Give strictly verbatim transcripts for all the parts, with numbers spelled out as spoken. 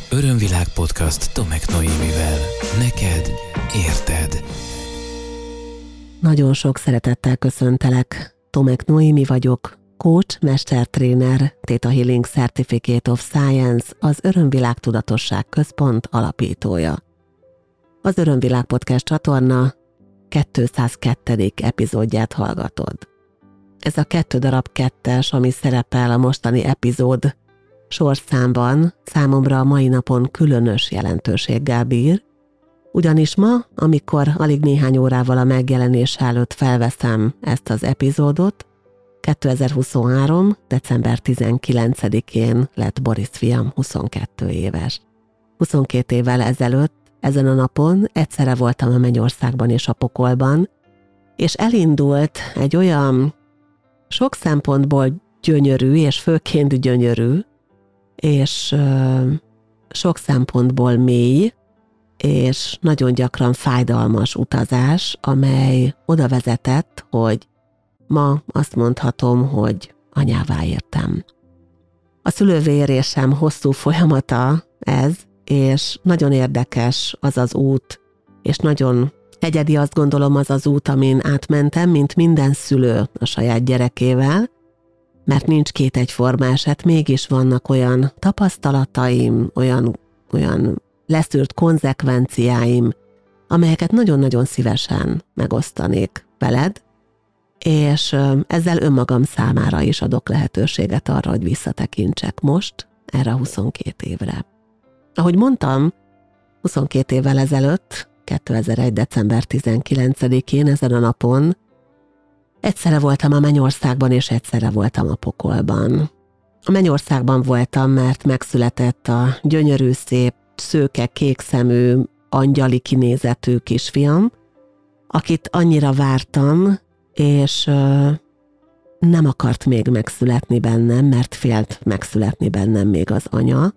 Örömvilág podcast Tomek Noémivel. Neked érted. Nagyon sok szeretettel köszöntelek. Tomek Noémi vagyok, coach, mestertréner, Theta Healing Certificate of Science, az Örömvilág Tudatosság Központ alapítója. Az Örömvilág podcast csatorna kétszázkettő. epizódját hallgatod. Ez a kettő darab kettes, ami szerepel a mostani epizód sorszámban, számomra a mai napon különös jelentőséggel bír, ugyanis ma, amikor alig néhány órával a megjelenés előtt felveszem ezt az epizódot, kétezer-huszonhárom. december tizenkilencedikén lett Boris fiam huszonkettő éves. huszonkét évvel ezelőtt, ezen a napon egyszerre voltam a mennyországban és a pokolban, és elindult egy olyan sok szempontból gyönyörű, és főként gyönyörű, és ö, sok szempontból mély, és nagyon gyakran fájdalmas utazás, amely oda vezetett, hogy ma azt mondhatom, hogy anyává értem. A szülővérésem hosszú folyamata ez, és nagyon érdekes az az út, és nagyon egyedi, azt gondolom, az az út, amin átmentem, mint minden szülő a saját gyerekével, mert nincs két egyforma eset, mégis vannak olyan tapasztalataim, olyan, olyan leszűrt konzekvenciáim, amelyeket nagyon-nagyon szívesen megosztanék veled, és ezzel önmagam számára is adok lehetőséget arra, hogy visszatekintsek most erre a huszonkét évre. Ahogy mondtam, huszonkét évvel ezelőtt, kétezer-egy. december tizenkilencedikén ezen a napon egyszerre voltam a mennyországban, és egyszerre voltam a pokolban. A mennyországban voltam, mert megszületett a gyönyörű, szép, szőke, kékszemű, angyali kinézetű kisfiam, akit annyira vártam, és ö, nem akart még megszületni bennem, mert félt megszületni bennem még az anya,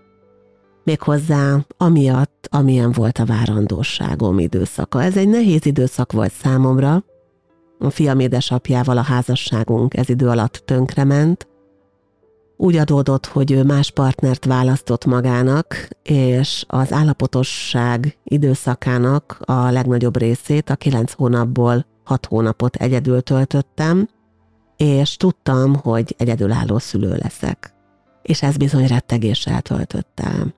méghozzá amiatt, amilyen volt a várandóságom időszaka. Ez egy nehéz időszak volt számomra. A fiam édesapjával a házasságunk ez idő alatt tönkrement. Úgy adódott, hogy ő más partnert választott magának, és az állapotosság időszakának a legnagyobb részét, a kilenc hónapból hat hónapot egyedül töltöttem, és tudtam, hogy egyedülálló szülő leszek. És ez bizony rettegéssel töltött el.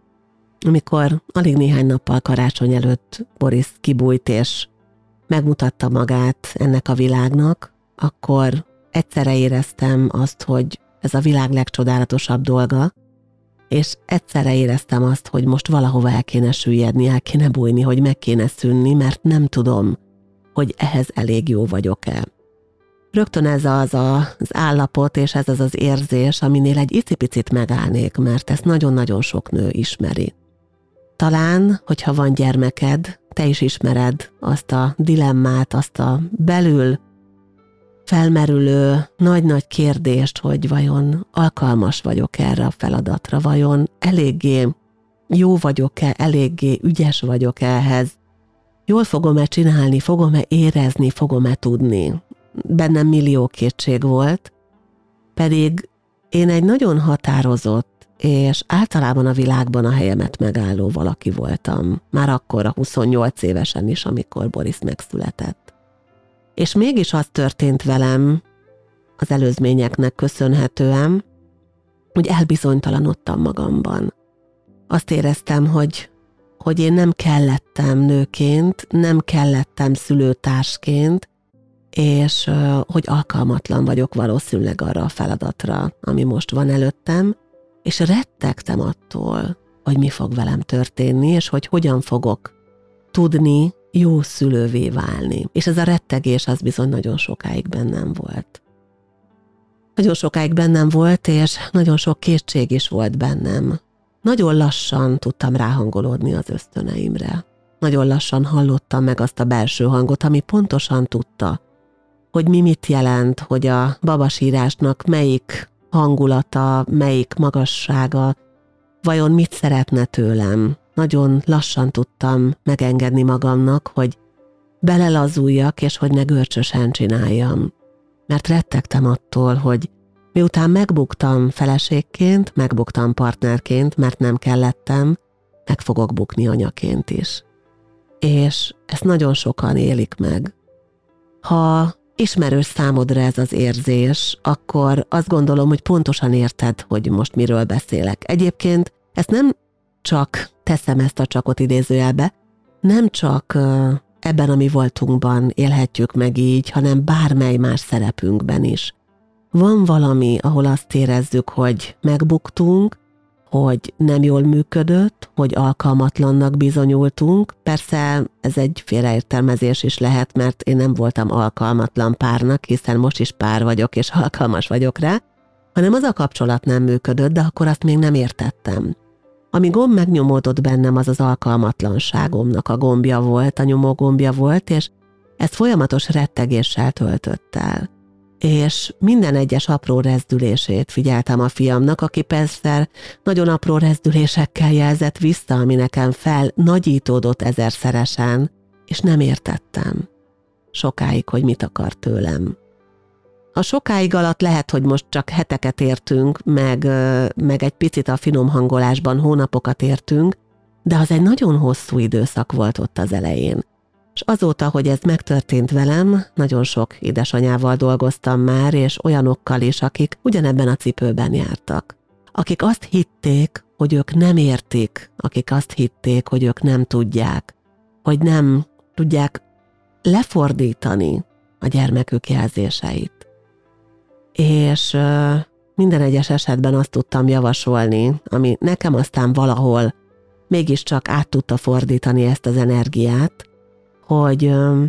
Amikor alig néhány nappal karácsony előtt Boris kibújt és megmutatta magát ennek a világnak, akkor egyszerre éreztem azt, hogy ez a világ legcsodálatosabb dolga, és egyszerre éreztem azt, hogy most valahova el kéne süllyedni, el kéne bújni, hogy meg kéne szűnni, mert nem tudom, hogy ehhez elég jó vagyok-e. Rögtön ez az a, az állapot, és ez az az érzés, aminél egy icipicit megállnék, mert ezt nagyon-nagyon sok nő ismeri. Talán, hogyha van gyermeked, te is ismered azt a dilemmát, azt a belül felmerülő nagy-nagy kérdést, hogy vajon alkalmas vagyok erre a feladatra, vajon eléggé jó vagyok-e, eléggé ügyes vagyok-e ehhez, jól fogom-e csinálni, fogom-e érezni, fogom-e tudni. Bennem millió kétség volt, pedig én egy nagyon határozott, és általában a világban a helyemet megálló valaki voltam. Már akkor a huszonnyolc évesen is, amikor Boris megszületett. És mégis az történt velem az előzményeknek köszönhetően, hogy elbizonytalanodtam magamban. Azt éreztem, hogy, hogy én nem kellettem nőként, nem kellettem szülőtársként, és hogy alkalmatlan vagyok valószínűleg arra a feladatra, ami most van előttem, és rettegtem attól, hogy mi fog velem történni, és hogy hogyan fogok tudni jó szülővé válni. És ez a rettegés az bizony nagyon sokáig bennem volt. Nagyon sokáig bennem volt, és nagyon sok kétség is volt bennem. Nagyon lassan tudtam ráhangolódni az ösztöneimre. Nagyon lassan hallottam meg azt a belső hangot, ami pontosan tudta, hogy mi mit jelent, hogy a babasírásnak melyik hangulata, melyik magassága, vajon mit szeretne tőlem. Nagyon lassan tudtam megengedni magamnak, hogy belelazuljak, és hogy ne görcsösen csináljam. Mert rettegtem attól, hogy miután megbuktam feleségként, megbuktam partnerként, mert nem kellettem, meg fogok bukni anyaként is. És ezt nagyon sokan élik meg. Ha ismerős számodra ez az érzés, akkor azt gondolom, hogy pontosan érted, hogy most miről beszélek. Egyébként ezt nem csak, teszem ezt a csakot idézőjelbe, nem csak ebben a mi voltunkban élhetjük meg így, hanem bármely más szerepünkben is. Van valami, ahol azt érezzük, hogy megbuktunk, hogy nem jól működött, hogy alkalmatlannak bizonyultunk. Persze ez egy félreértelmezés is lehet, mert én nem voltam alkalmatlan párnak, hiszen most is pár vagyok, és alkalmas vagyok rá, hanem az a kapcsolat nem működött, de akkor azt még nem értettem. Ami gomb megnyomódott bennem, az az alkalmatlanságomnak a gombja volt, a nyomó gombja volt, és ezt folyamatos rettegéssel töltött el. És minden egyes apró rezdülését figyeltem a fiamnak, aki persze nagyon apró rezdülésekkel jelzett vissza, ami nekem fel nagyítódott ezerszeresen, és nem értettem sokáig, hogy mit akar tőlem. A sokáig alatt lehet, hogy most csak heteket értünk, meg, meg egy picit a finom hangolásban hónapokat értünk, de az egy nagyon hosszú időszak volt ott az elején. És azóta, hogy ez megtörtént velem, nagyon sok édesanyával dolgoztam már, és olyanokkal is, akik ugyanebben a cipőben jártak. Akik azt hitték, hogy ők nem értik, akik azt hitték, hogy ők nem tudják, hogy nem tudják lefordítani a gyermekük jelzéseit. És uh, minden egyes esetben azt tudtam javasolni, ami nekem aztán valahol mégiscsak át tudta fordítani ezt az energiát, hogy um,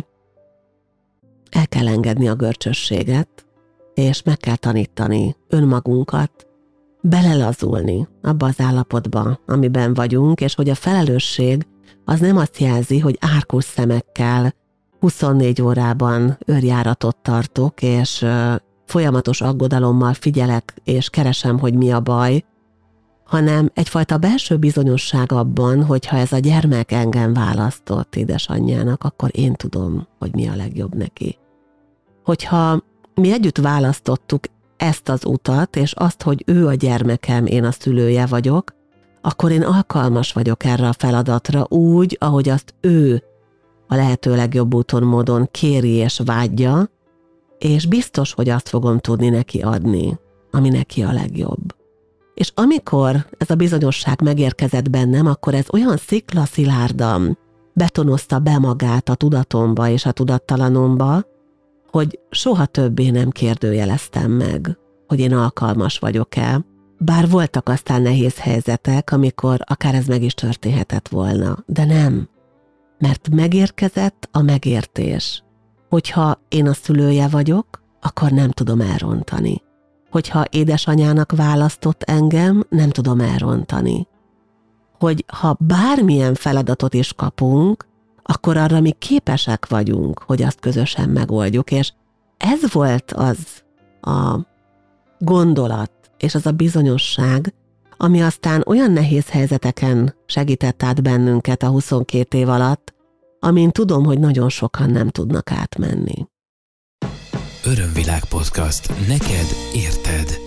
el kell engedni a görcsösséget, és meg kell tanítani önmagunkat, belelazulni abba az állapotba, amiben vagyunk, és hogy a felelősség az nem azt jelzi, hogy árkus szemekkel huszonnégy órában őrjáratot tartok, és uh, folyamatos aggodalommal figyelek, és keresem, hogy mi a baj, hanem egyfajta belső bizonyosság abban, hogy ha ez a gyermek engem választott édesanyjának, akkor én tudom, hogy mi a legjobb neki. Hogyha mi együtt választottuk ezt az utat, és azt, hogy ő a gyermekem, én a szülője vagyok, akkor én alkalmas vagyok erre a feladatra úgy, ahogy azt ő a lehető legjobb úton, módon kéri és vágyja, és biztos, hogy azt fogom tudni neki adni, ami neki a legjobb. És amikor ez a bizonyosság megérkezett bennem, akkor ez olyan sziklaszilárdan betonozta be magát a tudatomba és a tudattalanomba, hogy soha többé nem kérdőjeleztem meg, hogy én alkalmas vagyok-e. Bár voltak aztán nehéz helyzetek, amikor akár ez meg is történhetett volna, de nem. Mert megérkezett a megértés. Hogyha én a szülője vagyok, akkor nem tudom elrontani. Hogyha édesanyának választott engem, nem tudom elrontani. Hogy ha bármilyen feladatot is kapunk, akkor arra mi képesek vagyunk, hogy azt közösen megoldjuk, és ez volt az a gondolat, és az a bizonyosság, ami aztán olyan nehéz helyzeteken segített át bennünket a huszonkét év alatt, amin tudom, hogy nagyon sokan nem tudnak átmenni. Örömvilág podcast. Neked érted.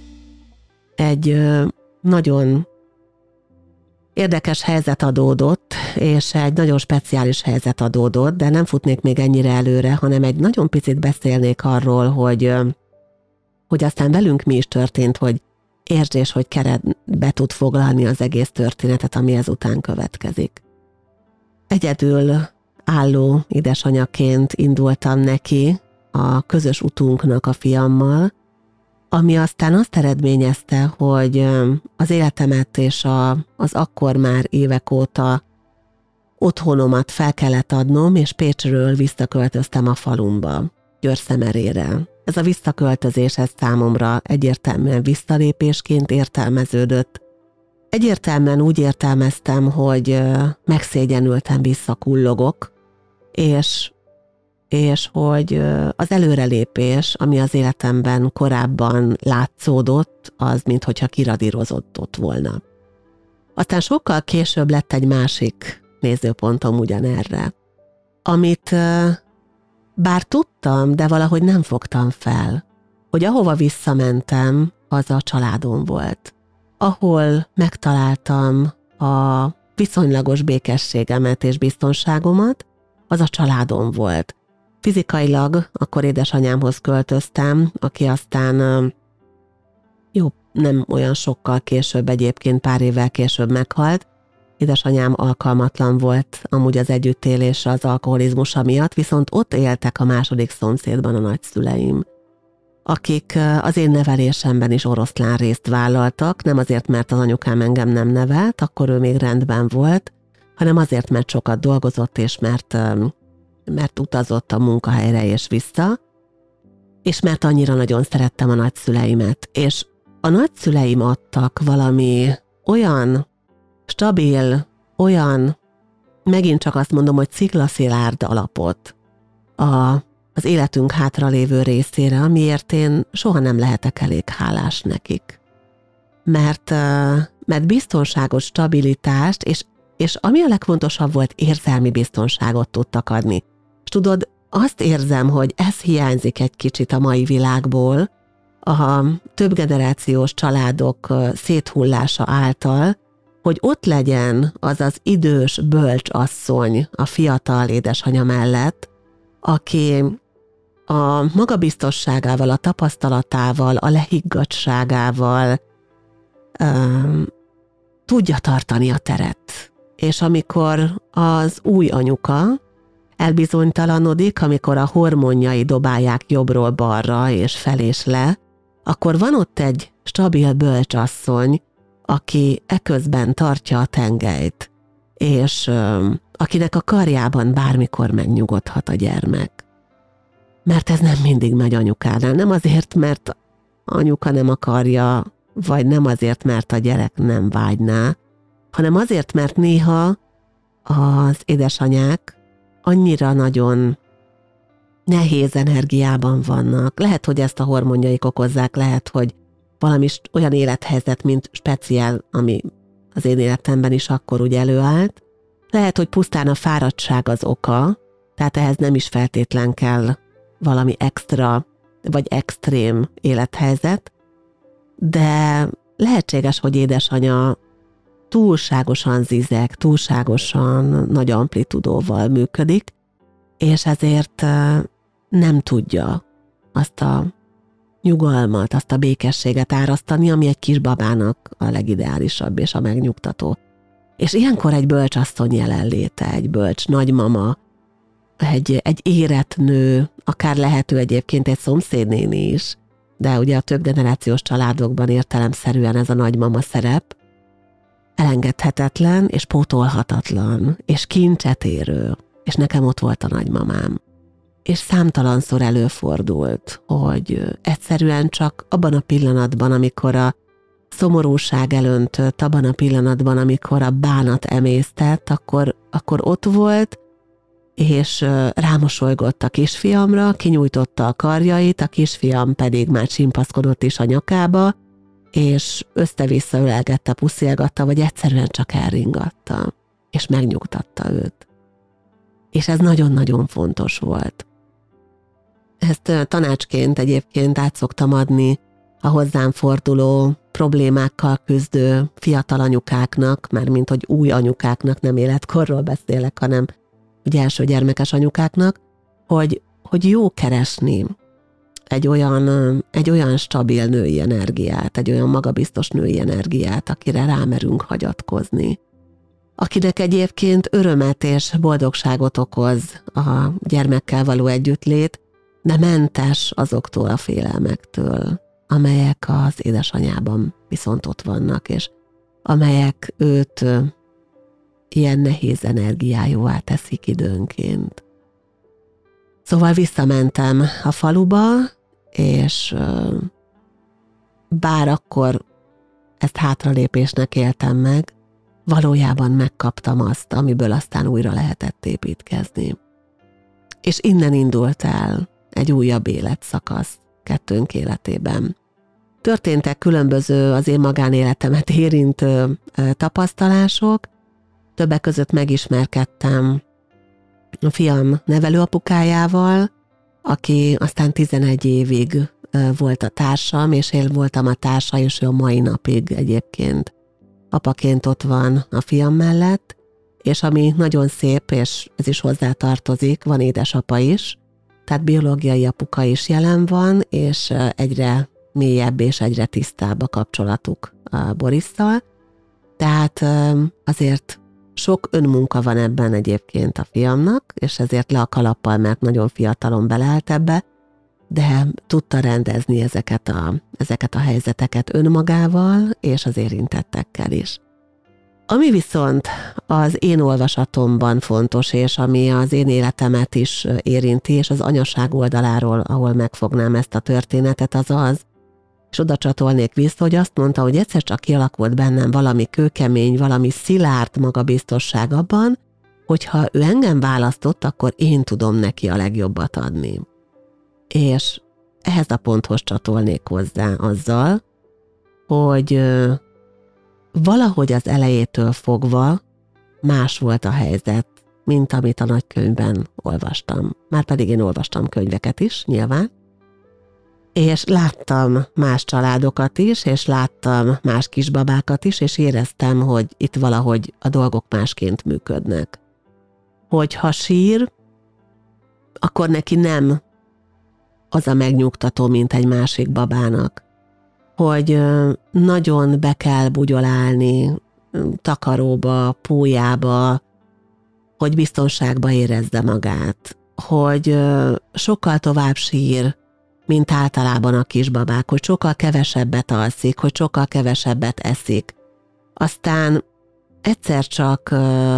Egy ö, nagyon érdekes helyzet adódott, és egy nagyon speciális helyzet adódott, de nem futnék még ennyire előre, hanem egy nagyon picit beszélnék arról, hogy, ö, hogy aztán velünk mi is történt, hogy értsd és hogy keretbe tud foglalni az egész történetet, ami ezután következik. Egyedül álló édesanyaként indultam neki a közös utunknak a fiammal, ami aztán azt eredményezte, hogy az életemet és a, az akkor már évek óta otthonomat fel kellett adnom, és Pécsről visszaköltöztem a falumba, Győr-Szemerére. Ez a visszaköltözés ez számomra egyértelműen visszalépésként értelmeződött. Egyértelműen úgy értelmeztem, hogy megszégyenültem, visszakullogok, és, és hogy az előrelépés, ami az életemben korábban látszódott, az minthogyha kiradírozott ott volna. Aztán sokkal később lett egy másik nézőpontom ugyanerre, amit bár tudtam, de valahogy nem fogtam fel, hogy ahova visszamentem, az a családom volt. Ahol megtaláltam a viszonylagos békességemet és biztonságomat, az a családom volt. Fizikailag akkor édesanyámhoz költöztem, aki aztán jó, nem olyan sokkal később, egyébként pár évvel később meghalt. Édesanyám alkalmatlan volt amúgy az együttélésre az alkoholizmusa miatt, viszont ott éltek a második szomszédban a nagyszüleim, akik az én nevelésemben is oroszlán részt vállaltak, nem azért, mert az anyukám engem nem nevelt, akkor ő még rendben volt, hanem azért, mert sokat dolgozott, és mert, mert utazott a munkahelyre és vissza, és mert annyira nagyon szerettem a nagyszüleimet. És a nagyszüleim adtak valami olyan stabil, olyan, megint csak azt mondom, hogy ciklaszilárd alapot a, az életünk hátralévő részére, amiért én soha nem lehetek elég hálás nekik. Mert, mert biztonságos stabilitást, és, és ami a legfontosabb volt, érzelmi biztonságot tudtak adni. És tudod, azt érzem, hogy ez hiányzik egy kicsit a mai világból, a többgenerációs családok széthullása által, hogy ott legyen az az idős, bölcs asszony a fiatal édesanyja mellett, aki a magabiztosságával, a tapasztalatával, a lehiggadtságával um, tudja tartani a teret. És amikor az új anyuka elbizonytalanodik, amikor a hormonjai dobálják jobbról balra és fel és le, akkor van ott egy stabil bölcsasszony, aki eközben tartja a tengelyt, és ö, akinek a karjában bármikor megnyugodhat a gyermek. Mert ez nem mindig megy anyukánál, nem azért, mert anyuka nem akarja, vagy nem azért, mert a gyerek nem vágyná, hanem azért, mert néha az édesanyák annyira nagyon nehéz energiában vannak. Lehet, hogy ezt a hormonjaik okozzák, lehet, hogy valami olyan élethelyzet, mint speciál, ami az én életemben is akkor úgy előállt. Lehet, hogy pusztán a fáradtság az oka, tehát ehhez nem is feltétlen kell valami extra vagy extrém élethelyzet, de lehetséges, hogy édesanya túlságosan zizeg, túlságosan nagy amplitudóval működik, és ezért nem tudja azt a nyugalmat, azt a békességet árasztani, ami egy kisbabának a legideálisabb és a megnyugtató. És ilyenkor egy bölcsasszony jelenléte, egy bölcs nagymama, egy, egy érett nő, akár lehető egyébként egy szomszédnéni is, de ugye a többgenerációs családokban értelemszerűen ez a nagymama szerep elengedhetetlen és pótolhatatlan, és kincset érő, és nekem ott volt a nagymamám. És számtalanszor előfordult, hogy egyszerűen csak abban a pillanatban, amikor a szomorúság elöntött, abban a pillanatban, amikor a bánat emésztett, akkor, akkor ott volt, és rámosolygott a kisfiamra, kinyújtotta a karjait, a kisfiam pedig már csimpaszkodott is a nyakába, és össze-vissza ölelgette, puszilgatta, vagy egyszerűen csak elringatta, és megnyugtatta őt. És ez nagyon-nagyon fontos volt. Ezt tanácsként egyébként át szoktam adni a hozzám forduló, problémákkal küzdő fiatal anyukáknak, mármint hogy új anyukáknak, nem életkorról beszélek, hanem ugye első gyermekes anyukáknak, hogy, hogy jó keresni egy olyan, egy olyan stabil női energiát, egy olyan magabiztos női energiát, akire rámerünk hagyatkozni. Akinek egyébként örömet és boldogságot okoz a gyermekkel való együttlét, de mentes azoktól a félelmektől, amelyek az édesanyában viszont ott vannak, és amelyek őt ilyen nehéz energiájúvá teszik időnként. Szóval visszamentem a faluba, és bár akkor ezt hátralépésnek éltem meg, valójában megkaptam azt, amiből aztán újra lehetett építkezni. És innen indult el egy újabb életszakasz kettőnk életében. Történtek különböző az én magánéletemet érintő tapasztalások, többek között megismerkedtem a fiam nevelőapukájával, aki aztán tizenegy évig volt a társam, és én voltam a társa, és ő a mai napig egyébként apaként ott van a fiam mellett, és ami nagyon szép, és ez is hozzá tartozik, van édesapa is, tehát biológiai apuka is jelen van, és egyre mélyebb és egyre tisztább a kapcsolatuk a Borisszal. Tehát azért sok önmunka van ebben egyébként a fiamnak, és ezért le a kalappal, mert nagyon fiatalon beleállt ebbe, de tudta rendezni ezeket a, ezeket a helyzeteket önmagával és az érintettekkel is. Ami viszont az én olvasatomban fontos, és ami az én életemet is érinti, és az anyaság oldaláról, ahol megfognám ezt a történetet, az az, és oda csatolnék vissza, hogy azt mondta, hogy egyszer csak kialakult bennem valami kőkemény, valami szilárd magabiztosság abban, hogyha ő engem választott, akkor én tudom neki a legjobbat adni. És ehhez a ponthoz csatolnék hozzá azzal, hogy valahogy az elejétől fogva más volt a helyzet, mint amit a nagykönyvben olvastam. Márpedig én olvastam könyveket is, nyilván, és láttam más családokat is, és láttam más kisbabákat is, és éreztem, hogy itt valahogy a dolgok másként működnek. Hogy ha sír, akkor neki nem az a megnyugtató, mint egy másik babának. Hogy nagyon be kell bugyolálni takaróba, pólyába, hogy biztonságba érezze magát. Hogy sokkal tovább sír, mint általában a kisbabák, hogy sokkal kevesebbet alszik, hogy sokkal kevesebbet eszik. Aztán egyszer csak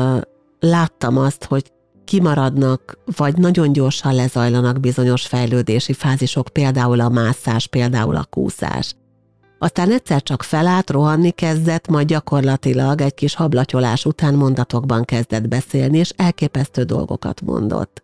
láttam azt, hogy kimaradnak, vagy nagyon gyorsan lezajlanak bizonyos fejlődési fázisok, például a mászás, például a kúszás. Aztán egyszer csak felállt, rohanni kezdett, majd gyakorlatilag egy kis hablatyolás után mondatokban kezdett beszélni, és elképesztő dolgokat mondott.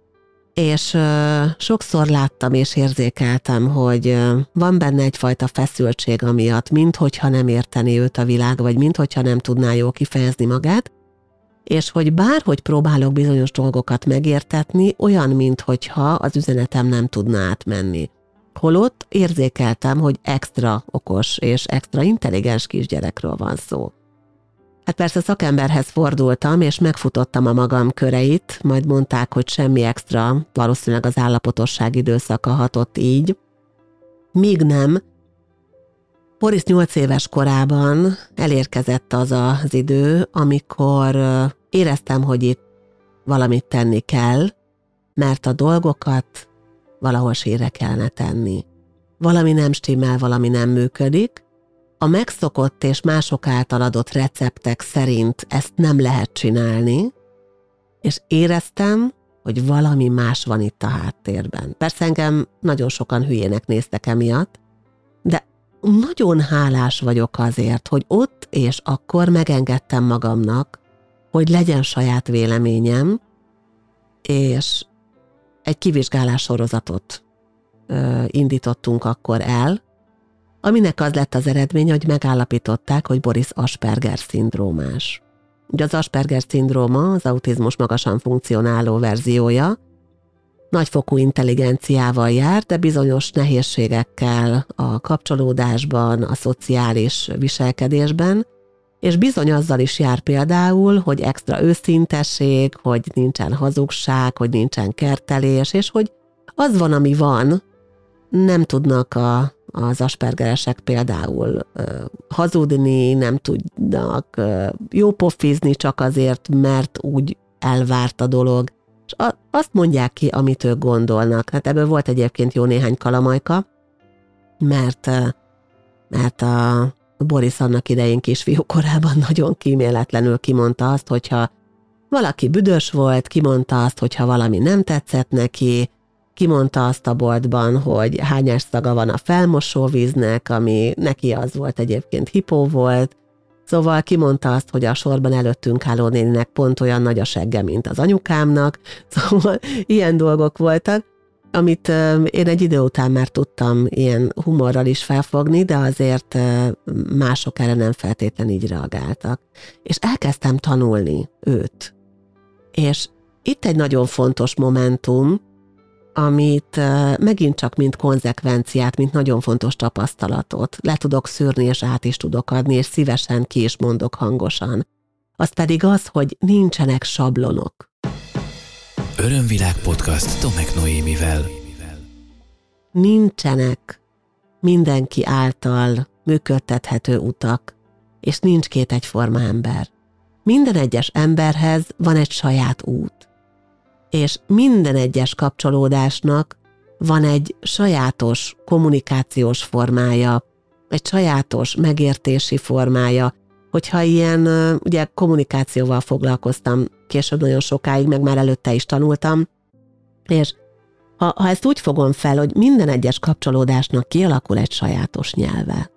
És ö, sokszor láttam és érzékeltem, hogy ö, van benne egyfajta feszültség amiatt, minthogyha nem értené őt a világ, vagy minthogyha nem tudná jól kifejezni magát, és hogy bárhogy próbálok bizonyos dolgokat megértetni, olyan, minthogyha az üzenetem nem tudna átmenni. Holott érzékeltem, hogy extra okos és extra intelligens kisgyerekről van szó. Hát persze szakemberhez fordultam, és megfutottam a magam köreit, majd mondták, hogy semmi extra, valószínűleg az állapotosság időszaka hatott így. Míg nem, Boris nyolc éves korában elérkezett az az idő, amikor éreztem, hogy itt valamit tenni kell, mert a dolgokat valahol sírre kellene tenni. Valami nem stimmel, valami nem működik. A megszokott és mások által adott receptek szerint ezt nem lehet csinálni, és éreztem, hogy valami más van itt a háttérben. Persze engem nagyon sokan hülyének néztek emiatt, de nagyon hálás vagyok azért, hogy ott és akkor megengedtem magamnak, hogy legyen saját véleményem, és egy kivizsgálás sorozatot ö, indítottunk akkor el, aminek az lett az eredmény, hogy megállapították, hogy Boris Asperger-szindrómás. Ugye az Asperger-szindróma az autizmus magasan funkcionáló verziója, nagyfokú intelligenciával jár, de bizonyos nehézségekkel a kapcsolódásban, a szociális viselkedésben, és bizony azzal is jár például, hogy extra őszintesség, hogy nincsen hazugság, hogy nincsen kertelés, és hogy az van, ami van, nem tudnak a, az aspergeresek például ö, hazudni, nem tudnak ö, jópofizni csak azért, mert úgy elvárt a dolog, és a, azt mondják ki, amit ők gondolnak. Hát ebből volt egyébként jó néhány kalamajka, mert, mert a Boris annak idején kisfiú korában nagyon kíméletlenül kimondta azt, hogyha valaki büdös volt, kimondta azt, hogyha valami nem tetszett neki, kimondta azt a boltban, hogy hányás szaga van a felmosóvíznek, ami neki az volt egyébként hipó volt, szóval kimondta azt, hogy a sorban előttünk álló néninek pont olyan nagy a segge, mint az anyukámnak, szóval ilyen dolgok voltak, amit uh, én egy idő után már tudtam ilyen humorral is felfogni, de azért uh, mások erre nem feltétlenül így reagáltak. És elkezdtem tanulni őt. És itt egy nagyon fontos momentum, amit megint csak mint konzekvenciát, mint nagyon fontos tapasztalatot le tudok szűrni, és át is tudok adni, és szívesen ki is mondok hangosan. Az pedig az, hogy nincsenek sablonok. Örömvilág podcast Tomek Noémivel. Nincsenek mindenki által működtethető utak, és nincs két egyforma ember. Minden egyes emberhez van egy saját út, és minden egyes kapcsolódásnak van egy sajátos kommunikációs formája, egy sajátos megértési formája. Hogyha ilyen, ugye kommunikációval foglalkoztam később nagyon sokáig, meg már előtte is tanultam, és ha, ha ezt úgy fogom fel, hogy minden egyes kapcsolódásnak kialakul egy sajátos nyelve,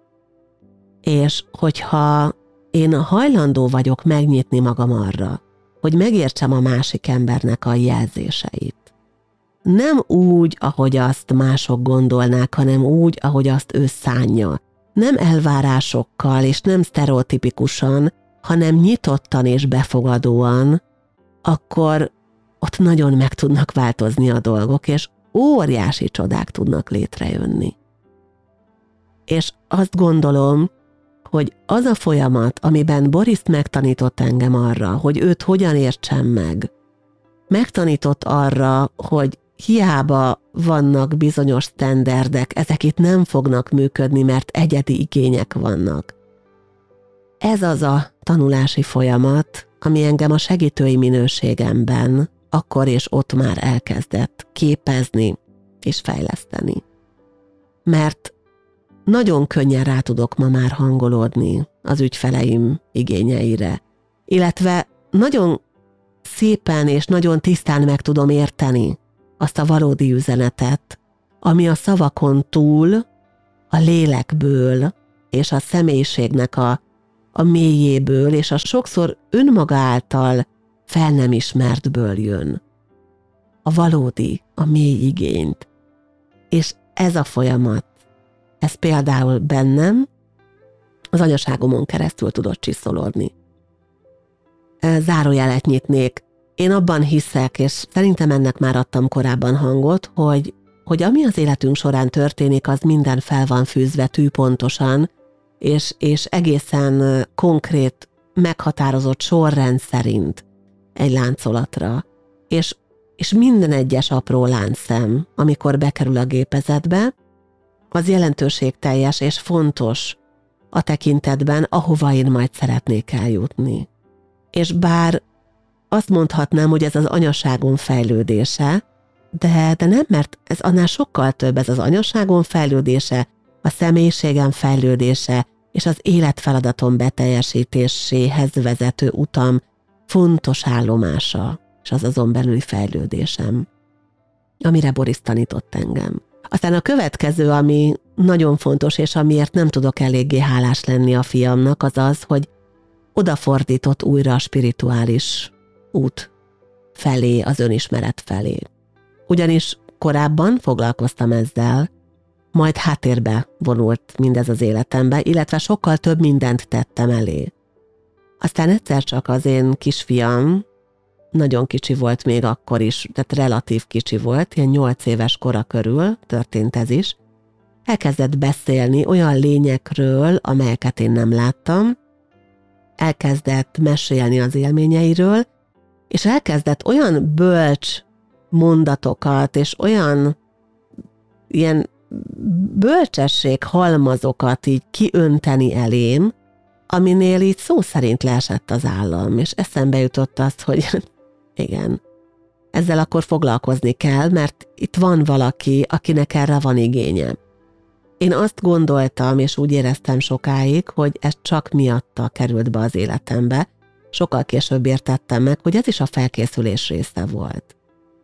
és hogyha én hajlandó vagyok megnyitni magam arra, hogy megértsem a másik embernek a jelzéseit. Nem úgy, ahogy azt mások gondolnák, hanem úgy, ahogy azt ő szánja. Nem elvárásokkal és nem sztereotipikusan, hanem nyitottan és befogadóan, akkor ott nagyon meg tudnak változni a dolgok, és óriási csodák tudnak létrejönni. És azt gondolom, hogy az a folyamat, amiben Boris megtanított engem arra, hogy őt hogyan értsem meg, megtanított arra, hogy hiába vannak bizonyos sztenderdek, ezek itt nem fognak működni, mert egyedi igények vannak. Ez az a tanulási folyamat, ami engem a segítői minőségemben akkor és ott már elkezdett képezni és fejleszteni. Mert nagyon könnyen rá tudok ma már hangolódni az ügyfeleim igényeire, illetve nagyon szépen és nagyon tisztán meg tudom érteni azt a valódi üzenetet, ami a szavakon túl a lélekből és a személyiségnek a, a mélyéből és a sokszor önmaga által fel nem ismertből jön. A valódi, a mély igényt. És ez a folyamat, ez például bennem az anyaságomon keresztül tudott csiszolódni. Zárójelet nyitnék. Én abban hiszek, és szerintem ennek már adtam korábban hangot, hogy, hogy ami az életünk során történik, az minden fel van fűzve tűpontosan, és, és egészen konkrét, meghatározott sorrend szerint egy láncolatra. És, és minden egyes apró láncszem, amikor bekerül a gépezetbe, az jelentőségteljes és fontos a tekintetben, ahova én majd szeretnék eljutni. És bár azt mondhatnám, hogy ez az anyaságon fejlődése, de, de nem, mert ez annál sokkal több, ez az anyaságon fejlődése, a személyiségem fejlődése, és az életfeladatom beteljesítéséhez vezető utam fontos állomása, és az azon belüli fejlődésem, amire Boris tanított engem. Aztán a következő, ami nagyon fontos, és amiért nem tudok eléggé hálás lenni a fiamnak, az az, hogy odafordított újra a spirituális út felé, az önismeret felé. Ugyanis korábban foglalkoztam ezzel, majd háttérbe vonult mindez az életembe, illetve sokkal több mindent tettem elé. Aztán egyszer csak az én kisfiam, nagyon kicsi volt még akkor is, tehát relatív kicsi volt, ilyen nyolc éves kora körül történt ez is, elkezdett beszélni olyan lényekről, amelyeket én nem láttam, elkezdett mesélni az élményeiről, és elkezdett olyan bölcs mondatokat, és olyan ilyen bölcsesség halmazokat így kiönteni elém, aminél így szó szerint leesett az állam, és eszembe jutott az, hogy igen, ezzel akkor foglalkozni kell, mert itt van valaki, akinek erre van igénye. Én azt gondoltam, és úgy éreztem sokáig, hogy ez csak miatta került be az életembe. Sokkal később értettem meg, hogy ez is a felkészülés része volt.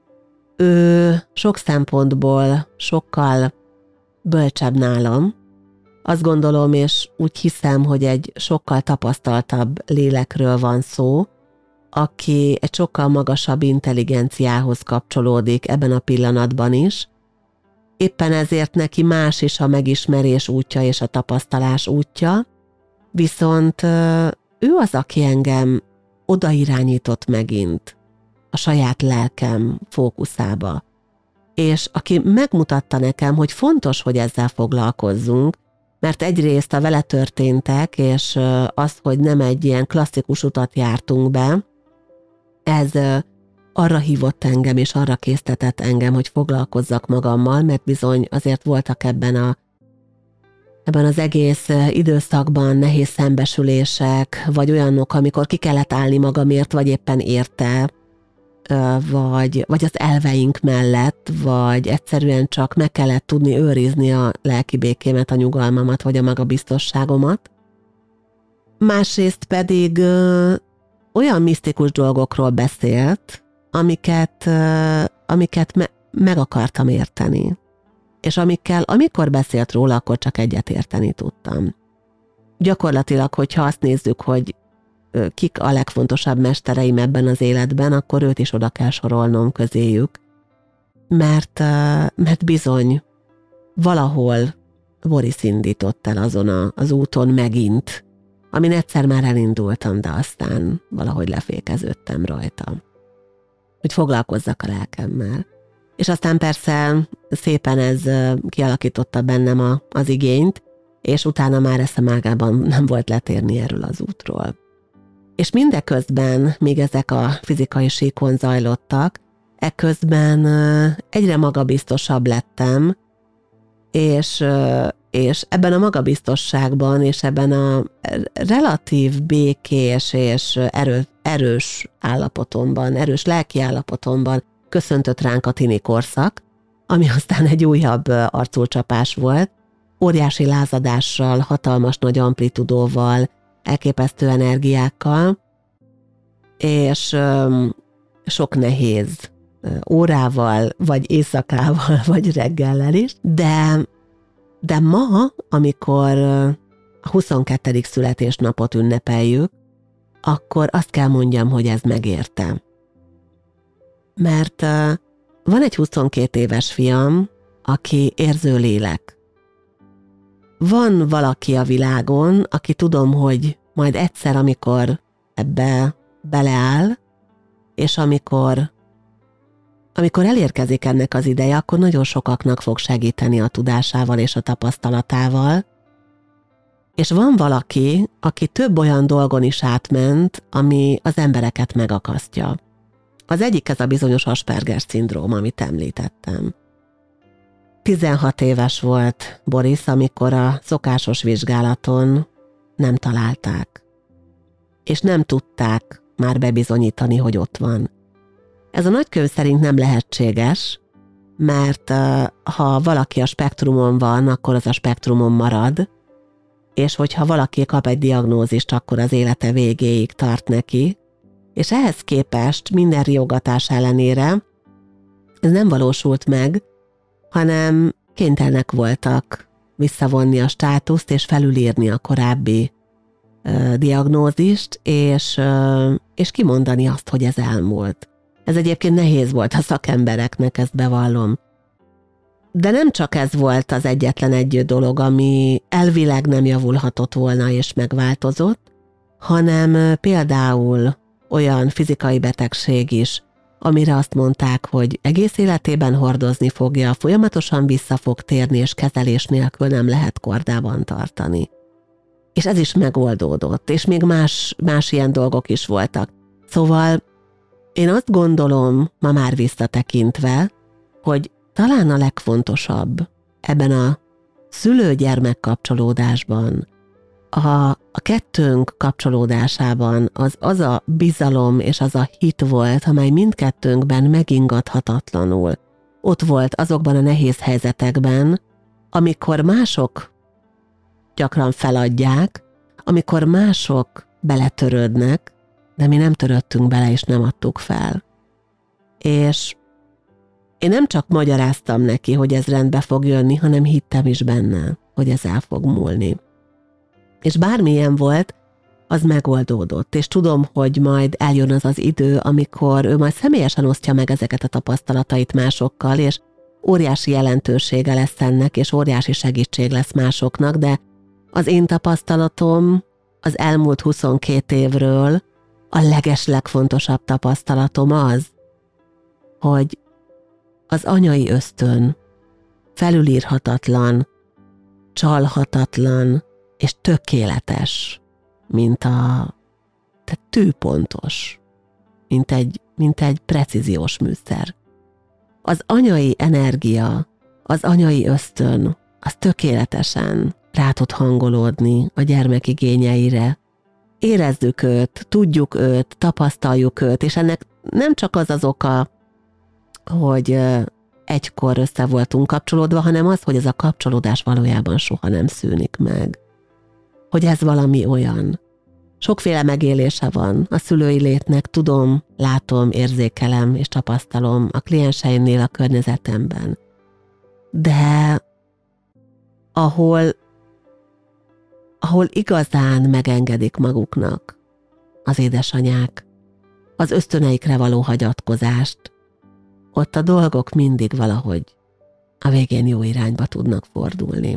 Ő sok szempontból sokkal bölcsebb nálam. Azt gondolom, és úgy hiszem, hogy egy sokkal tapasztaltabb lélekről van szó, aki egy sokkal magasabb intelligenciához kapcsolódik ebben a pillanatban is. Éppen ezért neki más is a megismerés útja és a tapasztalás útja, viszont ő az, aki engem odairányított megint a saját lelkem fókuszába. és aki megmutatta nekem, hogy fontos, hogy ezzel foglalkozzunk, mert egyrészt a vele történtek, és az, hogy nem egy ilyen klasszikus utat jártunk be, ez arra hívott engem, és arra késztetett engem, hogy foglalkozzak magammal, mert bizony azért voltak ebben, a, ebben az egész időszakban nehéz szembesülések, vagy olyanok, amikor ki kellett állni magamért, vagy éppen érte, vagy, vagy az elveink mellett, vagy egyszerűen csak meg kellett tudni őrizni a lelki békémet, a nyugalmamat, vagy a magabiztosságomat. Másrészt pedig ö, olyan misztikus dolgokról beszélt, amiket, ö, amiket me- meg akartam érteni. És amikkel, amikor beszélt róla, akkor csak egyet érteni tudtam. Gyakorlatilag, hogyha azt nézzük, hogy kik a legfontosabb mestereim ebben az életben, akkor őt is oda kell sorolnom közéjük. Mert, mert bizony valahol Boris indított el azon a, az úton megint, amin egyszer már elindultam, de aztán valahogy lefékeződtem rajta. Hogy foglalkozzak a lelkemmel. És aztán persze szépen ez kialakította bennem a, az igényt, és utána már eszem ágában nem volt letérni erről az útról. És mindeközben, míg ezek a fizikai síkon zajlottak, ekközben egyre magabiztosabb lettem, és, és ebben a magabiztosságban, és ebben a relatív békés és erő, erős állapotomban, erős lelki állapotomban köszöntött ránk a tini korszak, ami aztán egy újabb arculcsapás volt, óriási lázadással, hatalmas nagy amplitudóval, elképesztő energiákkal, és öm, sok nehéz órával, vagy éjszakával, vagy reggellel is, de, de ma, amikor a huszonkettedik születésnapot ünnepeljük, akkor azt kell mondjam, hogy ez megérte. Mert uh, van egy huszonkét éves fiam, aki érző lélek. Van valaki a világon, aki tudom, hogy majd egyszer, amikor ebbe beleáll, és amikor, amikor elérkezik ennek az ideje, akkor nagyon sokaknak fog segíteni a tudásával és a tapasztalatával. És van valaki, aki több olyan dolgon is átment, ami az embereket megakasztja. Az egyik ez a bizonyos Asperger-szindróma, amit említettem. tizenhat éves volt Boris, amikor a szokásos vizsgálaton nem találták. És nem tudták már bebizonyítani, hogy ott van. Ez a nagykönyv szerint nem lehetséges, mert ha valaki a spektrumon van, akkor az a spektrumon marad, és hogyha valaki kap egy diagnózist, akkor az élete végéig tart neki, és ehhez képest minden riogatás ellenére ez nem valósult meg, hanem kénytelenek voltak visszavonni a státuszt és felülírni a korábbi uh, diagnózist, és, uh, és kimondani azt, hogy ez elmúlt. Ez egyébként nehéz volt a szakembereknek, ezt bevallom. De nem csak ez volt az egyetlen egy dolog, ami elvileg nem javulhatott volna és megváltozott, hanem például olyan fizikai betegség is, amire azt mondták, hogy egész életében hordozni fogja, folyamatosan vissza fog térni, és kezelés nélkül nem lehet kordában tartani. És ez is megoldódott, és még más, más ilyen dolgok is voltak. Szóval én azt gondolom, ma már visszatekintve, hogy talán a legfontosabb ebben a szülő-gyermek kapcsolódásban, a, a kettőnk kapcsolódásában az az a bizalom és az a hit volt, amely mindkettőnkben megingathatatlanul ott volt azokban a nehéz helyzetekben, amikor mások gyakran feladják, amikor mások beletörődnek, de mi nem törődtünk bele és nem adtuk fel. És én nem csak magyaráztam neki, hogy ez rendbe fog jönni, hanem hittem is benne, hogy ez el fog múlni. És bármilyen volt, az megoldódott, és tudom, hogy majd eljön az az idő, amikor ő majd személyesen osztja meg ezeket a tapasztalatait másokkal, és óriási jelentősége lesz ennek, és óriási segítség lesz másoknak, de az én tapasztalatom az elmúlt huszonkét évről a legeslegfontosabb tapasztalatom az, hogy az anyai ösztön felülírhatatlan, csalhatatlan és tökéletes, mint a tehát tűpontos, mint egy, mint egy precíziós műszer. Az anyai energia, az anyai ösztön, az tökéletesen rá tud hangolódni a gyermek igényeire. Érezzük őt, tudjuk őt, tapasztaljuk őt, és ennek nem csak az az oka, hogy egykor össze voltunk kapcsolódva, hanem az, hogy ez a kapcsolódás valójában soha nem szűnik meg. Hogy ez valami olyan. Sokféle megélése van a szülői létnek, tudom, látom, érzékelem és tapasztalom a klienseimnél, a környezetemben. De ahol, ahol igazán megengedik maguknak az édesanyák az ösztöneikre való hagyatkozást, ott a dolgok mindig valahogy a végén jó irányba tudnak fordulni.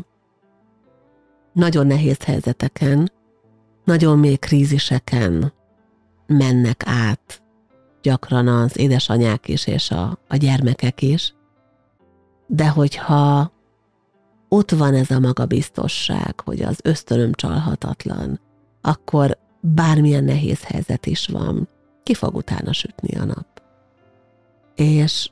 Nagyon nehéz helyzeteken, nagyon mély kríziseken mennek át gyakran az édesanyák is és a, a gyermekek is, de hogyha ott van ez a magabiztosság, hogy az ösztönöm csalhatatlan, akkor bármilyen nehéz helyzet is van, ki fog utána sütni a nap. És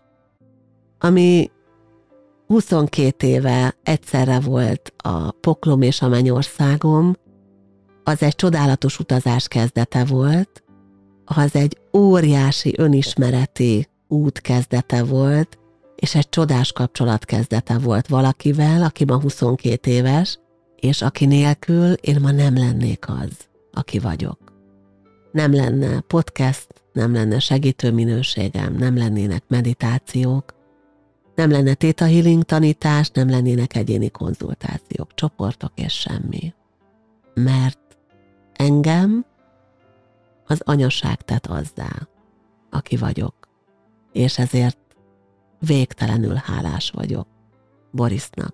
ami huszonkét éve egyszerre volt a poklom és a mennyországom, az egy csodálatos utazás kezdete volt, az egy óriási önismereti út kezdete volt, és egy csodás kapcsolat kezdete volt valakivel, aki ma huszonkét éves, és aki nélkül én ma nem lennék az, aki vagyok. Nem lenne podcast, nem lenne segítő minőségem, nem lennének meditációk, nem lenne Theta Healing tanítás, nem lennének egyéni konzultációk, csoportok és semmi. Mert engem az anyaság tett azzá, aki vagyok, és ezért végtelenül hálás vagyok Borisnak.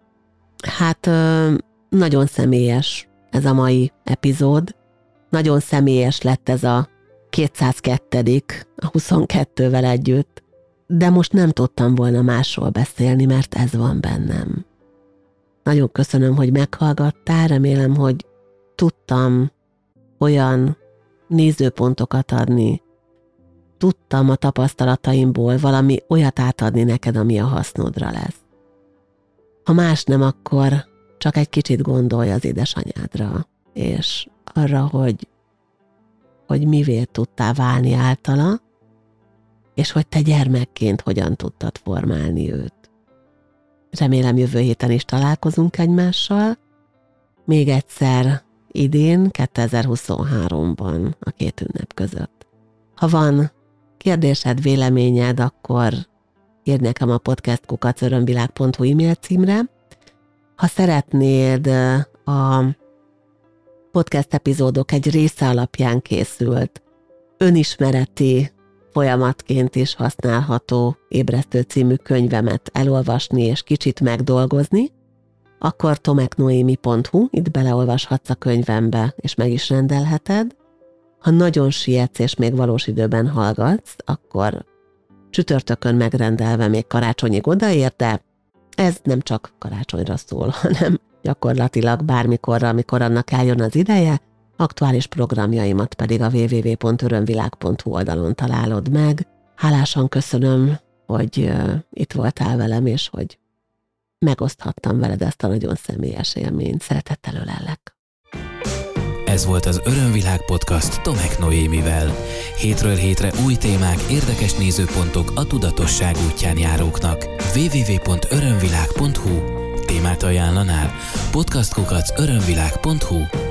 Hát nagyon személyes ez a mai epizód, nagyon személyes lett ez a kétszázkettő. a huszonkettővel együtt, de most nem tudtam volna másról beszélni, mert ez van bennem. Nagyon köszönöm, hogy meghallgattál, remélem, hogy tudtam olyan nézőpontokat adni, tudtam a tapasztalataimból valami olyat átadni neked, ami a hasznodra lesz. Ha más nem, akkor csak egy kicsit gondolj az édesanyádra, és arra, hogy, hogy mivé tudtál válni általa, és hogy te gyermekként hogyan tudtad formálni őt. Remélem jövő héten is találkozunk egymással, még egyszer idén, kétezer-huszonháromban a két ünnep között. Ha van kérdésed, véleményed, akkor írd nekem a podcast kukac örömvilág pont hu e-mail címre. Ha szeretnéd, a podcast epizódok egy része alapján készült, önismereti folyamatként is használható Ébresztő című könyvemet elolvasni és kicsit megdolgozni, akkor tomeknoemi pont hu, itt beleolvashatsz a könyvembe, és meg is rendelheted. Ha nagyon sietsz és még valós időben hallgatsz, akkor csütörtökön megrendelve még karácsonyig odaér, de ez nem csak karácsonyra szól, hanem gyakorlatilag bármikorra, amikor annak eljön az ideje, aktuális programjaimat pedig a double-u double-u double-u pont örömvilág pont hu oldalon találod meg. Hálásan köszönöm, hogy uh, itt voltál velem, és hogy megoszthattam veled ezt a nagyon személyes élményt. Szeretettel ölellek. Ez volt az Örömvilág Podcast Tomek Noémivel. Hétről hétre új témák, érdekes nézőpontok a tudatosság útján járóknak. double-u double-u double-u pont örömvilág pont hu Témát ajánlanál? podcast kukac örömvilág pont hu